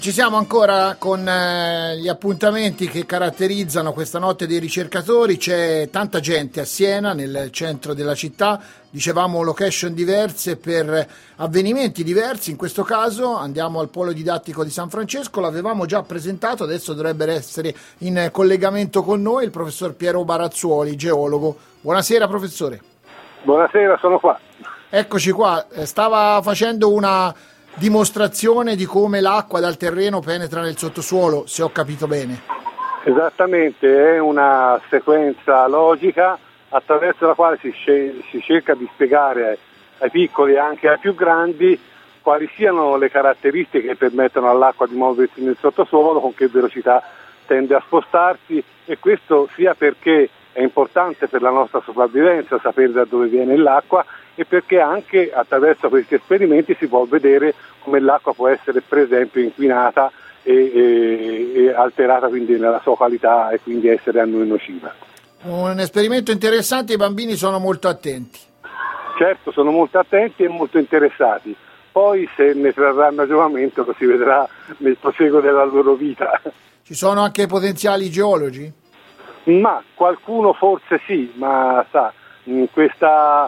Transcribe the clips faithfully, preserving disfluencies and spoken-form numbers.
Ci siamo ancora con eh, gli appuntamenti che caratterizzano questa notte dei ricercatori. C'è tanta gente a Siena, nel centro della città, dicevamo location diverse per avvenimenti diversi. In questo caso andiamo al Polo Didattico di San Francesco, l'avevamo già presentato, adesso dovrebbe essere in collegamento con noi il professor Piero Barazzuoli, geologo. Buonasera professore. Buonasera, sono qua. Eccoci qua, stava facendo una dimostrazione di come l'acqua dal terreno penetra nel sottosuolo, se ho capito bene. Esattamente, è una sequenza logica attraverso la quale si, sc- si cerca di spiegare ai piccoli e anche ai più grandi quali siano le caratteristiche che permettono all'acqua di muoversi nel sottosuolo, con che velocità tende a spostarsi, e questo sia perché è importante per la nostra sopravvivenza sapere da dove viene l'acqua, e perché anche attraverso questi esperimenti si può vedere come l'acqua può essere per esempio inquinata e, e, e alterata quindi nella sua qualità e quindi essere a noi nociva. Un esperimento interessante, i bambini sono molto attenti. Certo, sono molto attenti e molto interessati, poi se ne trarranno giovamento lo si vedrà nel proseguo della loro vita. Ci sono anche potenziali geologi? Ma qualcuno forse sì, ma sa, in questa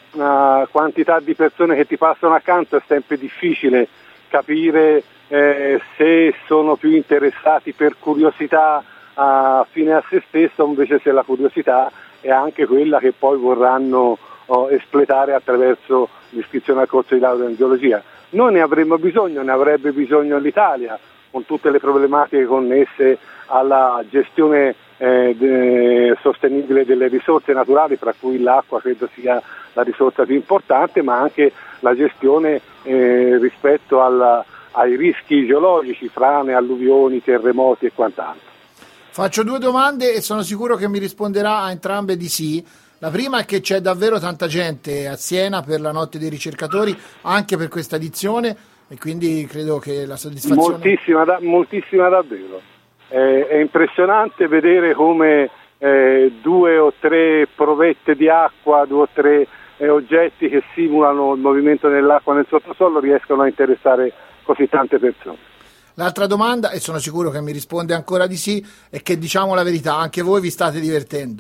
uh, quantità di persone che ti passano accanto è sempre difficile capire eh, se sono più interessati per curiosità uh, fine a se stesso, invece se la curiosità è anche quella che poi vorranno uh, espletare attraverso l'iscrizione al corso di laurea in geologia. Noi ne avremmo bisogno, ne avrebbe bisogno l'Italia, con tutte le problematiche connesse alla gestione eh, de, sostenibile delle risorse naturali, tra cui l'acqua credo sia la risorsa più importante, ma anche la gestione eh, rispetto alla, ai rischi geologici, frane, alluvioni, terremoti e quant'altro. Faccio due domande e sono sicuro che mi risponderà a entrambe di sì. La prima è che c'è davvero tanta gente a Siena per la notte dei ricercatori, anche per questa edizione, e quindi credo che la soddisfazione... Moltissima, da, moltissima davvero. Eh, è impressionante vedere come eh, due o tre provette di acqua, due o tre eh, oggetti che simulano il movimento dell'acqua nel sottosuolo riescono a interessare così tante persone. L'altra domanda, e sono sicuro che mi risponde ancora di sì, è che diciamo la verità, anche voi vi state divertendo.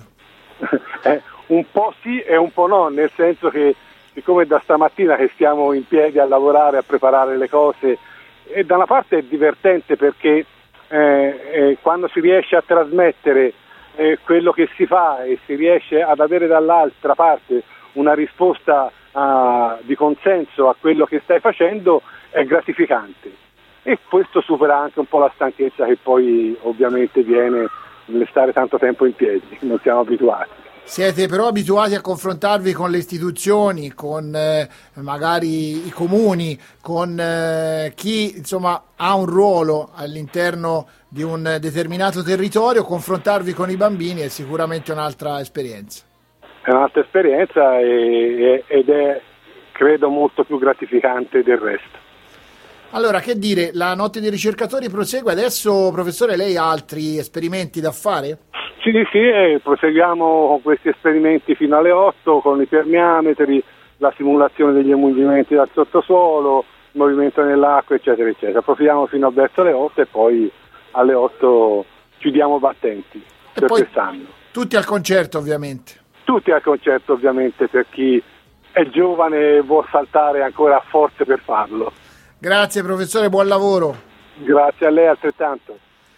eh, un po' sì e un po' no, nel senso che siccome da stamattina che stiamo in piedi a lavorare, a preparare le cose, e da una parte è divertente perché eh, eh, quando si riesce a trasmettere eh, quello che si fa e si riesce ad avere dall'altra parte una risposta uh, di consenso a quello che stai facendo, è gratificante, e questo supera anche un po' la stanchezza che poi ovviamente viene nel stare tanto tempo in piedi, non siamo abituati. Siete però abituati a confrontarvi con le istituzioni, con eh, magari i comuni, con eh, chi insomma ha un ruolo all'interno di un determinato territorio. Confrontarvi con i bambini è sicuramente un'altra esperienza. È un'altra esperienza e, ed è credo molto più gratificante del resto. Allora, che dire, la notte dei ricercatori prosegue adesso. Professore, lei ha altri esperimenti da fare? Sì, sì, eh, proseguiamo con questi esperimenti fino alle otto, con i permeametri, la simulazione degli emungimenti dal sottosuolo, il movimento nell'acqua, eccetera, eccetera. Proseguiamo fino a verso le otto e poi alle otto chiudiamo battenti E per poi quest'anno. Tutti al concerto, ovviamente. Tutti al concerto, ovviamente, per chi è giovane e vuol saltare ancora a forze per farlo. Grazie professore, buon lavoro. Grazie a lei altrettanto.